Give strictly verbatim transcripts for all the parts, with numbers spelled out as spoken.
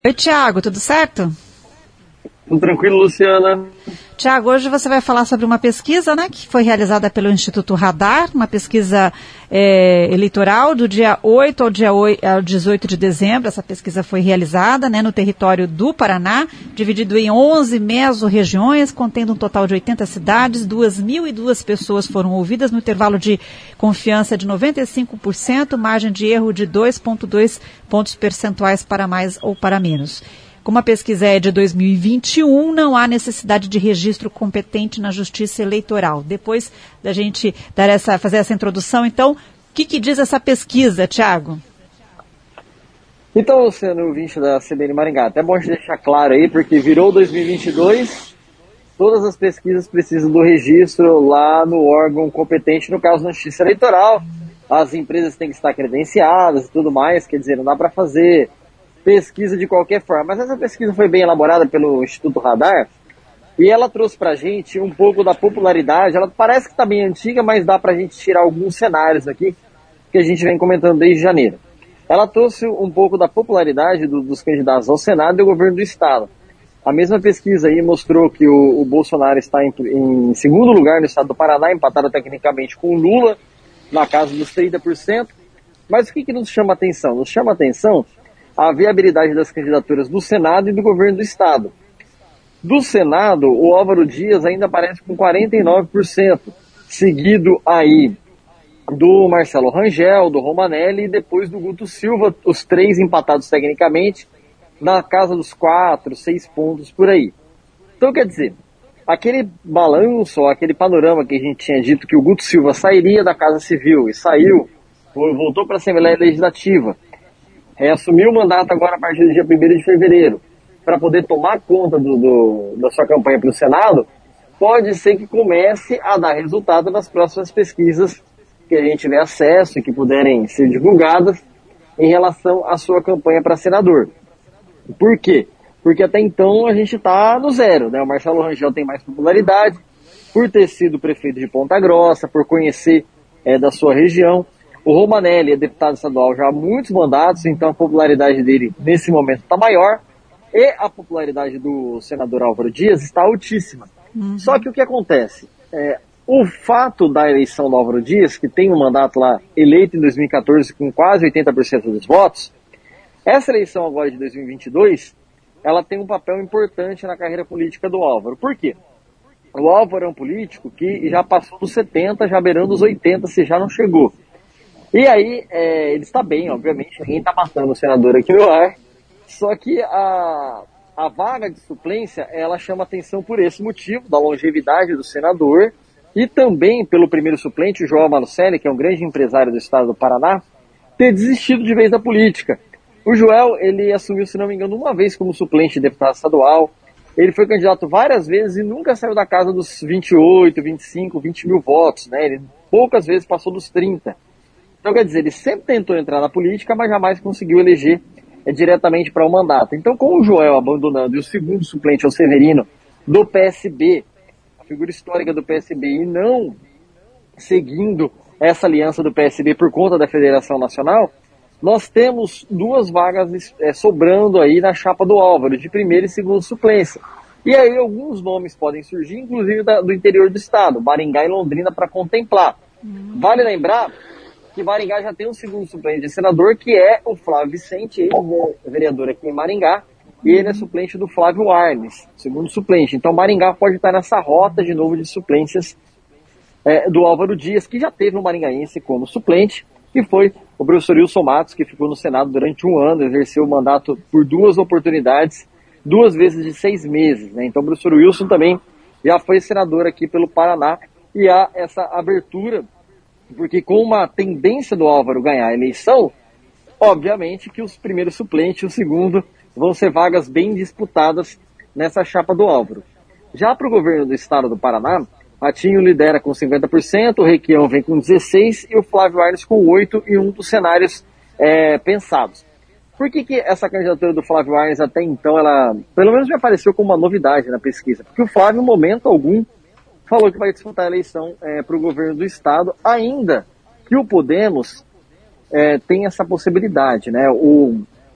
Oi, Tiago, tudo certo? Tudo tranquilo, Luciana. Tiago, hoje você vai falar sobre uma pesquisa, né, que foi realizada pelo Instituto Radar, uma pesquisa é, eleitoral do dia oito ao dia dezoito de dezembro. Essa pesquisa foi realizada, né, no território do Paraná, dividido em onze mesorregiões, contendo um total de oitenta cidades. duas mil e duas pessoas foram ouvidas no intervalo de confiança de noventa e cinco por cento, margem de erro de dois vírgula dois pontos percentuais para mais ou para menos. Como a pesquisa é de dois mil e vinte e um, não há necessidade de registro competente na Justiça Eleitoral. Depois da gente dar essa, fazer essa introdução, então, o que, que diz essa pesquisa, Tiago? Então, Luciano, ouvinte da C B N Maringá, até bom te deixar claro aí, porque virou dois mil e vinte e dois, todas as pesquisas precisam do registro lá no órgão competente, no caso da Justiça Eleitoral. As empresas têm que estar credenciadas e tudo mais, quer dizer, não dá para fazer pesquisa de qualquer forma, mas essa pesquisa foi bem elaborada pelo Instituto Radar e ela trouxe pra gente um pouco da popularidade. Ela parece que está bem antiga, mas dá pra gente tirar alguns cenários aqui que a gente vem comentando desde janeiro. Ela trouxe um pouco da popularidade do, dos candidatos ao Senado e ao governo do Estado. A mesma pesquisa aí mostrou que o, o Bolsonaro está em, em segundo lugar no estado do Paraná, empatado tecnicamente com o Lula, na casa dos trinta por cento. Mas o que, que nos chama a atenção? Nos chama a atenção a viabilidade das candidaturas do Senado e do governo do Estado. Do Senado, o Álvaro Dias ainda aparece com quarenta e nove por cento, seguido aí do Marcelo Rangel, do Romanelli e depois do Guto Silva, os três empatados tecnicamente, na casa dos quatro, seis pontos por aí. Então, quer dizer, aquele balanço, aquele panorama que a gente tinha dito que o Guto Silva sairia da Casa Civil e saiu, voltou para a Assembleia Legislativa, É, assumiu o mandato agora a partir do dia primeiro de fevereiro, para poder tomar conta do, do, da sua campanha para o Senado, pode ser que comece a dar resultado nas próximas pesquisas que a gente tiver acesso e que puderem ser divulgadas em relação à sua campanha para senador. Por quê? Porque até então a gente está no zero, né? O Marcelo Rangel tem mais popularidade, por ter sido prefeito de Ponta Grossa, por conhecer é, da sua região. O Romanelli é deputado estadual já há muitos mandatos, então a popularidade dele nesse momento está maior. E a popularidade do senador Álvaro Dias está altíssima. Uhum. Só que o que acontece? É, o fato da eleição do Álvaro Dias, que tem um mandato lá eleito em dois mil e quatorze com quase oitenta por cento dos votos, essa eleição agora de dois mil e vinte e dois, ela tem um papel importante na carreira política do Álvaro. Por quê? O Álvaro é um político que já passou dos setenta, já beirando os oitenta, se já não chegou. E aí, é, ele está bem, obviamente, ninguém está matando o senador aqui no ar, só que a, a vaga de suplência, ela chama atenção por esse motivo, da longevidade do senador, e também pelo primeiro suplente, o João Malucelli, que é um grande empresário do estado do Paraná, ter desistido de vez da política. O Joel, ele assumiu, se não me engano, uma vez como suplente de deputado estadual, ele foi candidato várias vezes e nunca saiu da casa dos vinte e oito, vinte e cinco, vinte mil votos, né? Ele poucas vezes passou dos trinta. Então, quer dizer, ele sempre tentou entrar na política, mas jamais conseguiu eleger é, diretamente para o mandato. Então, com o Joel abandonando e o segundo suplente, o Severino, do P S B, a figura histórica do P S B, e não seguindo essa aliança do P S B por conta da Federação Nacional, nós temos duas vagas é, sobrando aí na chapa do Álvaro, de primeira e segunda suplência. E aí alguns nomes podem surgir, inclusive da, do interior do estado, Maringá e Londrina, para contemplar. Uhum. Vale lembrar que Maringá já tem um segundo suplente de senador, que é o Flávio Vicente, ele é vereador aqui em Maringá, e ele é suplente do Flávio Arnes, segundo suplente. Então Maringá pode estar nessa rota de novo de suplências é, do Álvaro Dias, que já teve um maringaense como suplente, que foi o professor Wilson Matos, que ficou no Senado durante um ano, exerceu o mandato por duas oportunidades, duas vezes de seis meses, né? Então o professor Wilson também já foi senador aqui pelo Paraná, e há essa abertura, porque com uma tendência do Álvaro ganhar a eleição, obviamente que os primeiros suplentes e o segundo vão ser vagas bem disputadas nessa chapa do Álvaro. Já para o governo do estado do Paraná, Ratinho lidera com cinquenta por cento, o Requião vem com dezesseis por cento e o Flávio Arnes com oito por cento, e um dos cenários é, pensados. Por que, que essa candidatura do Flávio Arnes até então, ela pelo menos me apareceu como uma novidade na pesquisa? Porque o Flávio, em momento algum, falou que vai disputar a eleição é, para o governo do estado, ainda que o Podemos é, tem essa possibilidade, né? O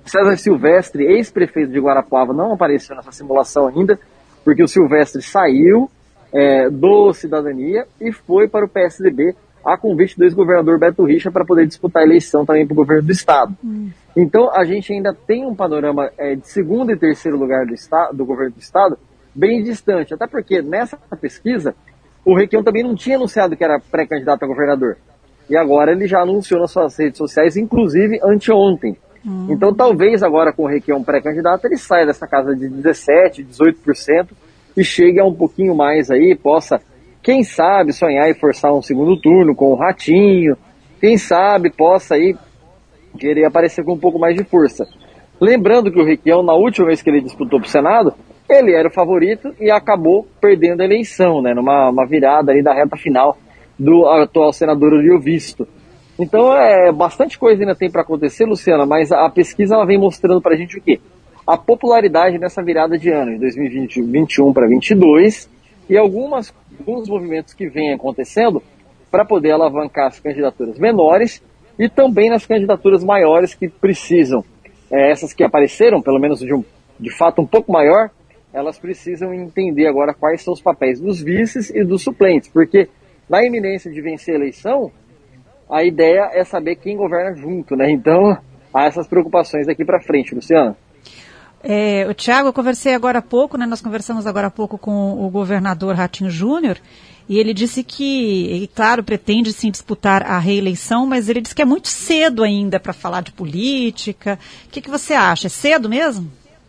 César Silvestre, ex-prefeito de Guarapuava, não apareceu nessa simulação ainda, porque o Silvestre saiu é, do Cidadania e foi para o P S D B a convite do ex-governador Beto Richa para poder disputar a eleição também para o governo do estado. Hum. Então a gente ainda tem um panorama é, de segundo e terceiro lugar do, estado, do governo do estado bem distante, até porque nessa pesquisa o Requião também não tinha anunciado que era pré-candidato a governador. E agora ele já anunciou nas suas redes sociais, inclusive anteontem. Hum. Então talvez agora com o Requião pré-candidato ele saia dessa casa de dezessete, dezoito por cento e chegue a um pouquinho mais aí, possa, quem sabe, sonhar e forçar um segundo turno com o Ratinho, quem sabe possa aí querer aparecer com um pouco mais de força. Lembrando que o Requião, na última vez que ele disputou para o Senado, ele era o favorito e acabou perdendo a eleição, né, numa uma virada ali da reta final do atual senador Oliovisto. Então, é, bastante coisa ainda tem para acontecer, Luciana, mas a pesquisa ela vem mostrando para a gente o quê? A popularidade nessa virada de ano, de dois mil e vinte, vinte e um para vinte e dois, e algumas, alguns movimentos que vêm acontecendo para poder alavancar as candidaturas menores e também nas candidaturas maiores que precisam. É, essas que apareceram, pelo menos de, um, de fato um pouco maior, elas precisam entender agora quais são os papéis dos vices e dos suplentes, porque na iminência de vencer a eleição, a ideia é saber quem governa junto, né? Então, há essas preocupações daqui para frente, Luciana. É, o Thiago, eu conversei agora há pouco, né? Nós conversamos agora há pouco com o governador Ratinho Júnior, e ele disse que, ele, claro, pretende sim disputar a reeleição, mas ele disse que é muito cedo ainda para falar de política. O que, que você acha? É cedo mesmo?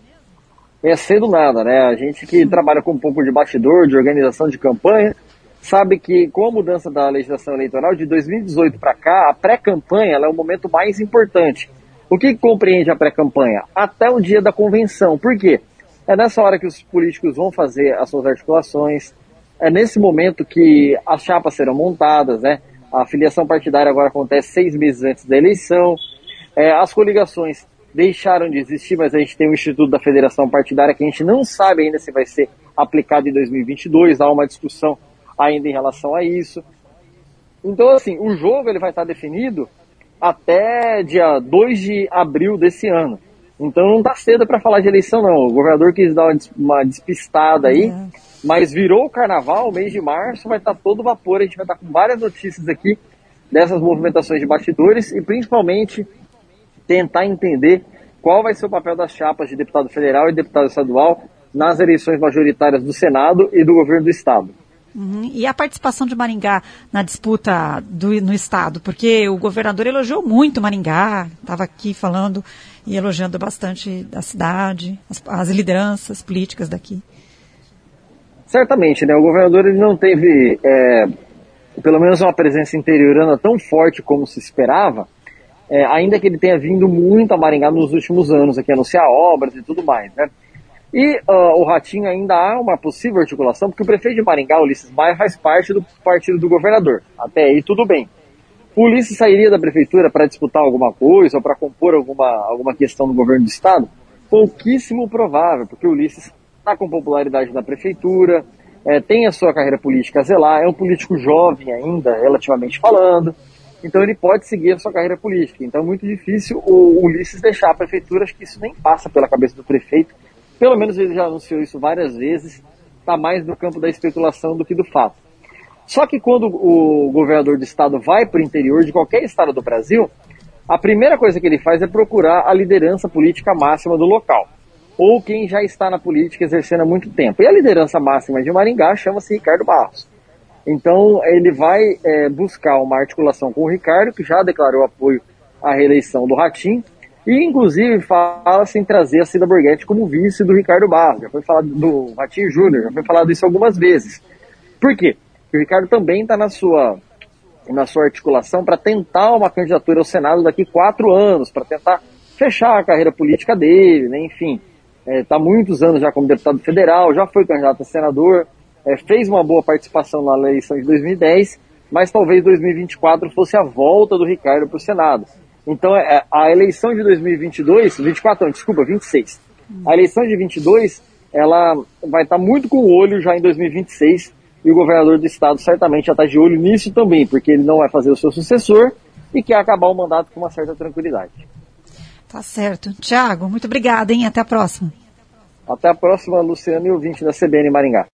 É cedo nada, né? A gente que trabalha com um pouco de bastidor, de organização de campanha, sabe que com a mudança da legislação eleitoral de dois mil e dezoito para cá, a pré-campanha ela é o momento mais importante. O que compreende a pré-campanha? Até o dia da convenção. Por quê? É nessa hora que os políticos vão fazer as suas articulações, é nesse momento que as chapas serão montadas, né? A filiação partidária agora acontece seis meses antes da eleição, é, as coligações deixaram de existir, mas a gente tem o Instituto da Federação Partidária que a gente não sabe ainda se vai ser aplicado em dois mil e vinte e dois, há uma discussão ainda em relação a isso. Então, assim, o jogo ele vai estar definido até dia dois de abril desse ano. Então não está cedo para falar de eleição, não. O governador quis dar uma, uma despistada aí, é. Mas virou o carnaval, o mês de março vai estar todo vapor. A gente vai estar com várias notícias aqui dessas movimentações de bastidores e principalmente tentar entender qual vai ser o papel das chapas de deputado federal e deputado estadual nas eleições majoritárias do Senado e do governo do Estado. Uhum. E a participação de Maringá na disputa do, no Estado? Porque o governador elogiou muito Maringá, estava aqui falando e elogiando bastante a cidade, as, as lideranças políticas daqui. Certamente, né? O governador ele não teve, é, pelo menos uma presença interiorana tão forte como se esperava, é, ainda que ele tenha vindo muito a Maringá nos últimos anos, aqui anunciar obras e tudo mais, né? E uh, o Ratinho ainda há uma possível articulação, porque o prefeito de Maringá, Ulisses Maia, faz parte do partido do governador. Até aí tudo bem. O Ulisses sairia da prefeitura para disputar alguma coisa ou para compor alguma, alguma questão do governo do estado? Pouquíssimo provável, porque o Ulisses está com popularidade na prefeitura, é, tem a sua carreira política a zelar, é um político jovem ainda, relativamente falando, então ele pode seguir a sua carreira política. Então é muito difícil o Ulisses deixar a prefeitura, acho que isso nem passa pela cabeça do prefeito. Pelo menos ele já anunciou isso várias vezes, está mais no campo da especulação do que do fato. Só que quando o governador do estado vai para o interior de qualquer estado do Brasil, a primeira coisa que ele faz é procurar a liderança política máxima do local, ou quem já está na política exercendo há muito tempo. E a liderança máxima de Maringá chama-se Ricardo Barros. Então ele vai é, buscar uma articulação com o Ricardo, que já declarou apoio à reeleição do Ratinho, e, inclusive, fala-se em trazer a Cida Borghetti como vice do Ricardo Barros. Já foi falado do Ratinho Júnior, já foi falado isso algumas vezes. Por quê? Porque o Ricardo também está na sua, na sua articulação para tentar uma candidatura ao Senado daqui quatro anos, para tentar fechar a carreira política dele, né? Enfim, está é, há muitos anos já como deputado federal, já foi candidato a senador, é, fez uma boa participação na eleição de dois mil e dez, mas talvez dois mil e vinte e quatro fosse a volta do Ricardo para o Senado. Então, a eleição de dois mil e vinte e dois, vinte e quatro não, desculpa, vinte e seis. A eleição de vinte e dois, ela vai estar muito com o olho já em dois mil e vinte e seis, e o governador do estado certamente já está de olho nisso também, porque ele não vai fazer o seu sucessor e quer acabar o mandato com uma certa tranquilidade. Tá certo. Tiago, muito obrigada, hein? Até a próxima. Até a próxima, Luciano e ouvinte da C B N Maringá.